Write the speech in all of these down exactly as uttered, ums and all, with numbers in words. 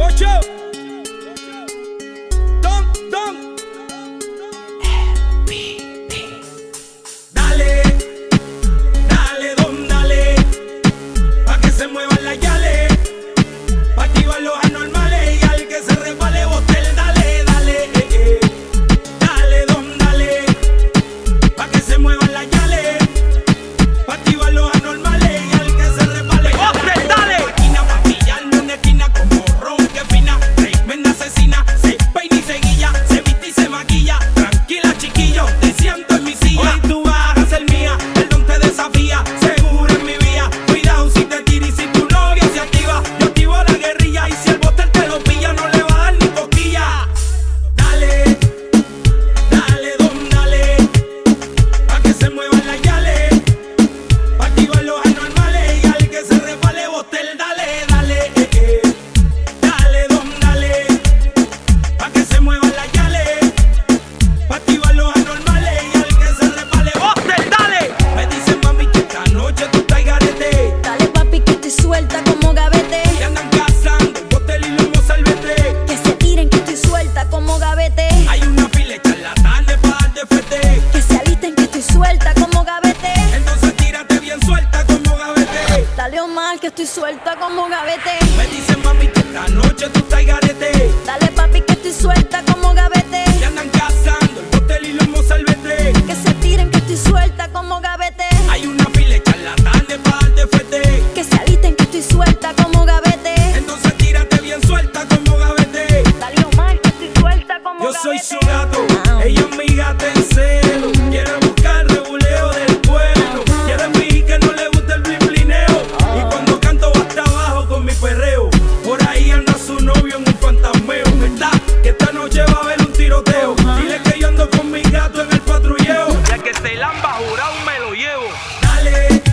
Ocho. Don, don. Dale, dale, don, dale. Pa' que se muevan las yales. Pa' activar los anormales. Y al que se resbale, botel, dale, dale. Eh, eh. Dale, don, dale. Pa' que se muevan las yales. Pa' activar los anormales. Y al que se resbale, botel, dale. Máquina pa' pillarme una esquina como ron que fina. Tremenda asesina. Se peina y se guilla. Se viste y se maquilla. Tranquila, chiquillo. Te siento en mi silla. Hoy tú vas a ser mía. El don te desafía. Seguro en mi vía. Cuidado si te tira y si tu novia se activa. Yo activo la guerrilla. Y si el botel te lo pilla, no le va a dar ni cosquilla. Dale, dale, don, dale. Pa' que se muevan las yales. Pa' activar los anormales. Y al que se resbale, botel, dale, dale. Eh, eh. Dale, don, dale. Pa' que se muevan las yales. Pa' activar los anormales. Y al que se resbale, botel, dale. Me dicen, mami, que esta noche tú estás garete. Dale papi que estoy suelta como gavete. Que andan cazando el botel y lomo salvete. Que se tiren que estoy suelta como gavete. Hay una fila de charlatanes pa' darte fete. Que se alisten que estoy suelta como gavete. Entonces tírate bien suelta como gavete. Dale Omar que estoy suelta como gavete. Me dicen, mami, que esta noche tú estás garete. Dale papi que estoy suelta como gavete. Que andan cazando el botel y lomo salvete. Que se tiren que estoy suelta como gavete. Hay una fila de charlatanes pa' darte fete. Que se alisten que estoy suelta como gavete. Entonces tírate bien suelta como gavete. Dale Omar que estoy suelta como Yo gavete. soy su gato, ella es mi gata en celo. Quiere buscar rebuleo del pueblo. Quiere fingir que no le gusta el blimplineo. Y cuando canto va hasta abajo con mi perreo. Por ahí anda su novio en un fantasmeo. ¿Verdad? Que esta noche va a haber un tiroteo. Dile que yo ando con mi gato en el patrulleo. Ya que se lamba jurado me lo llevo. Dale,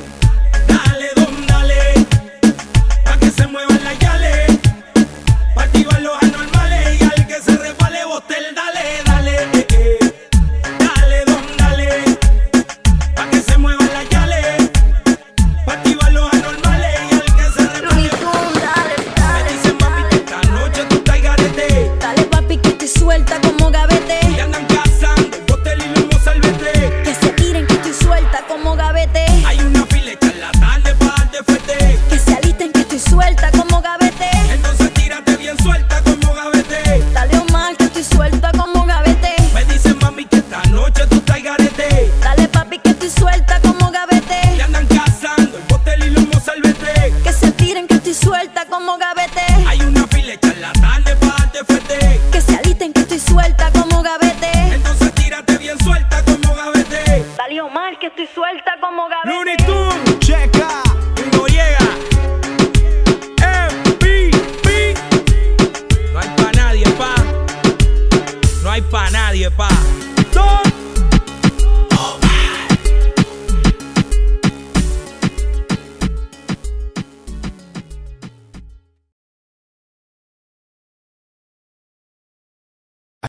dale, don, dale. Pa' que se muevan las yales. Pa' activar los anormales. Y al que se resbale, botel, dale, dale. Eh, eh. Dale, don, dale. Pa' que se muevan las yales. Pa' activar los anormales. Y al que se resbale, Looney Tunes, dale, me dale, dicen, mami, que esta noche tú estás garete. dale papi que estoy suelta como gavete. Que andan cazando el botel y lomo salvete. Que se tiren que estoy suelta como gavete. Hay una fila de charlatanes pa' darte fete. Que se alisten que estoy suelta como gavete. Entonces tírate bien suelta como gavete. Dale Omar que estoy suelta como gavete. Me dicen, mami, que esta noche tú estás garete. Dale papi que estoy suelta como gavete. Que andan cazando el botel y lomo salvete. Que se tiren que estoy suelta como gavete.